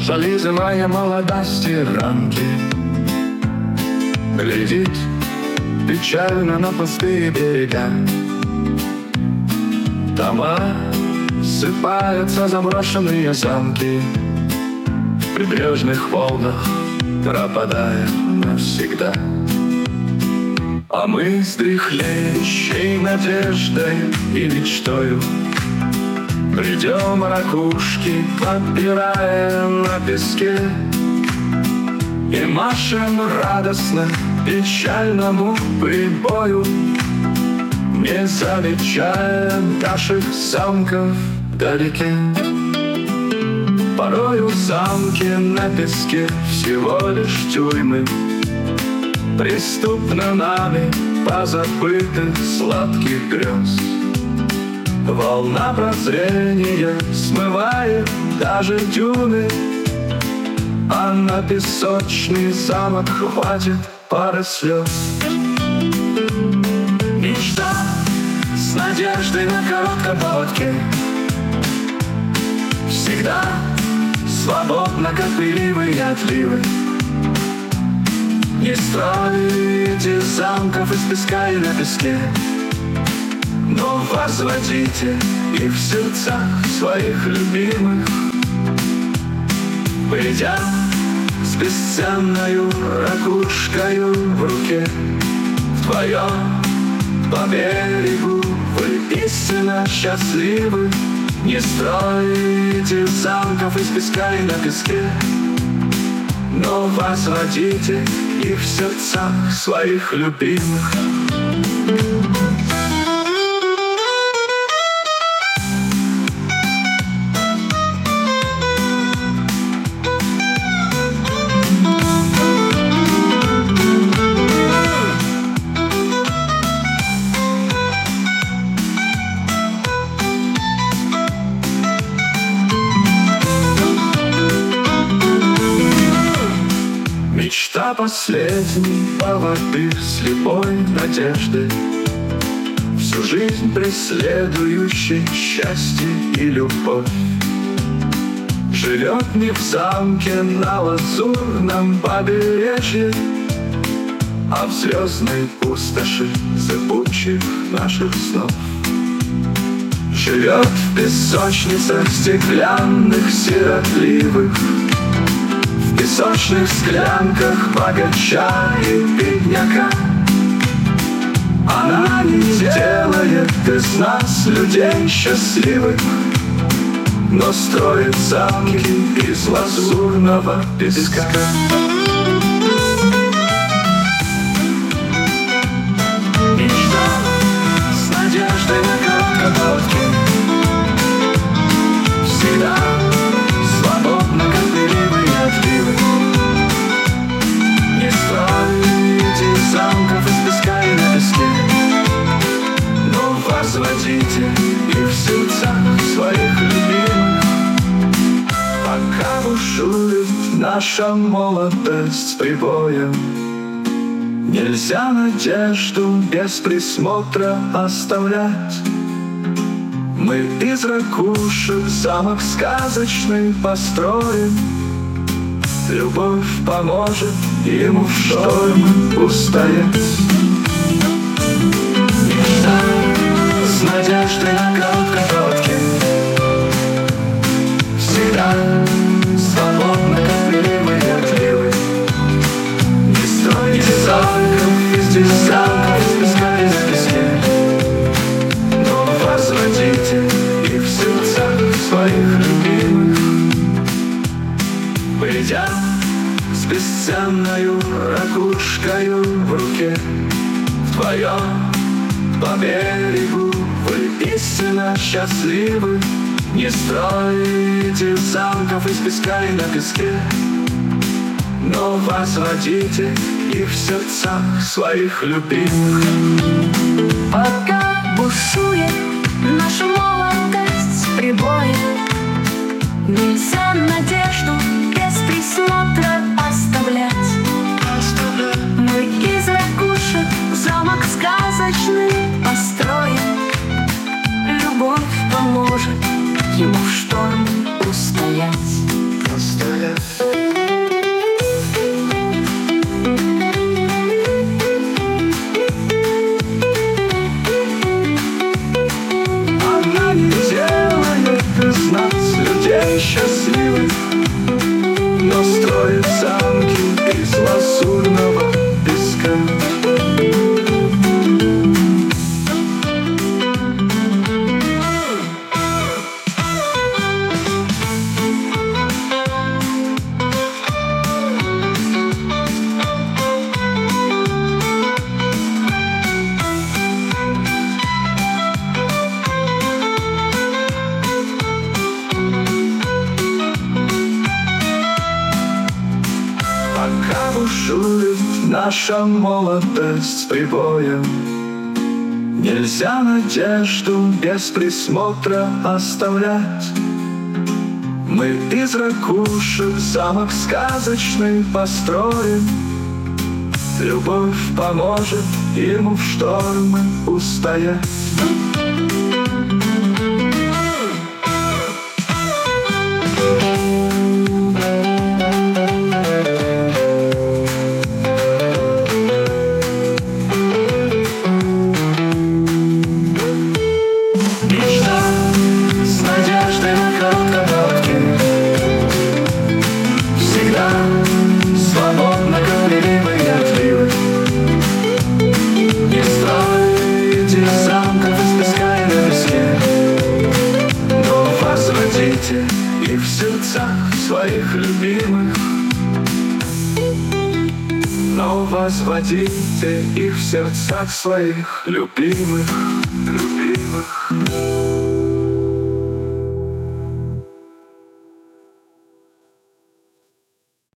Зализывая молодости ранки, глядит печально на пустые берега. Дома сыпаются заброшенные замки, в прибрежных волнах пропадая навсегда. А мы с дряхлеющей надеждой и мечтою придем ракушки, подбирая на песке, и машем радостно печальному прибою, не замечая наших замков вдалеке. Порою замки на песке всего лишь тюрьмы, преступно нами позабытых сладких грез. Волна прозрения смывает даже дюны, а на песочный замок хватит пары слез. Мечта с надеждой на короткой поводке, всегда свободно, как приливы и отливы. Не строите замков из песка и на песке, но возводите их в сердцах своих любимых. Придя с бесценною ракушкою в руке, вдвоем по берегу вы истинно счастливы. Не строите замков из песка и на песке, но возводите их в сердцах своих любимых. Мечта последней поводы слепой надежды, всю жизнь преследующей счастье и любовь, живет не в замке на лазурном побережье, а в звездной пустоши зыбучих наших снов. Живет в песочницах стеклянных сиротливых, в песочных склянках богача и бедняка. Она не делает из нас людей счастливых, но строит замки из лазурного песка. Мечта с надеждой на короткой поводке, всегда свободно, как приливы и отливы. Не строите замков из песка и на песке, но возводите их в сердцах своих любимых. Пока бушует наша молодость с прибоем, нельзя надежду без присмотра оставлять. Мы из ракушек замок сказочный построим, любовь поможет ему в шторм устоять. Мечта с надеждой на короткой поводке, всегда свободно, как приливы и отливы. Не стройте замков из песка и на песке, но возводите их в сердцах своих любимых. Придя с бесценною ракушкою в руке, вдвоем по берегу вы истинно счастливы. Не строите замков из песка и на песке, но возводите их в сердцах своих любимых. Пока бушует наша молодость с прибоем, нельзя надежду без присмотра оставлять. Мы из ракушек замок сказочный построим, любовь поможет ему в шторм устоять. они счастливы, но строят замки из лазурного песка. Пока бушует наша молодость с прибоем, нельзя надежду без присмотра оставлять. Мы из ракушек замок сказочный построим. Любовь поможет ему в штормы устоять. С надеждой на коротконоги, всегда свободно говоримый и отливый. Не стройте замков из песка и на песке, но возводите их в сердцах своих любимых. Но возводите их в сердцах своих любимых.